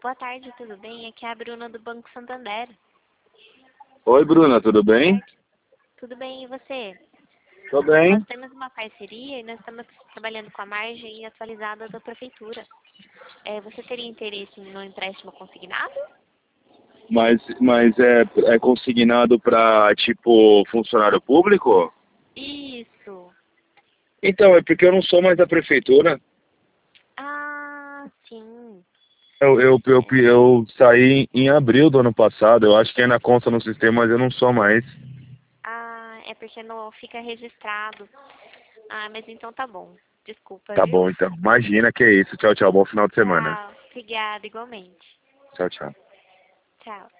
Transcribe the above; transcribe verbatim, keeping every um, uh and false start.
Boa tarde, tudo bem? Aqui é a Bruna do Banco Santander. Oi, Bruna, tudo Boa bem? tarde. Tudo bem, e você? Tô Nós bem, temos uma parceria e nós estamos trabalhando com a margem atualizada da prefeitura. É, você teria interesse no empréstimo consignado? mas, mas é, é consignado para, tipo, funcionário público? Isso. Então, é porque eu não sou mais da prefeitura. Ah, sim. Eu, eu, eu, É, eu saí em abril do ano passado, eu acho que ainda conta no sistema, mas eu não sou mais. ah, é porque não fica registrado. Ah, mas então tá bom. Desculpa, Tá viu? bom, então. Imagina que é isso. Tchau, tchau. Bom final de semana. Tchau. Obrigada, igualmente. Tchau, tchau. Tchau.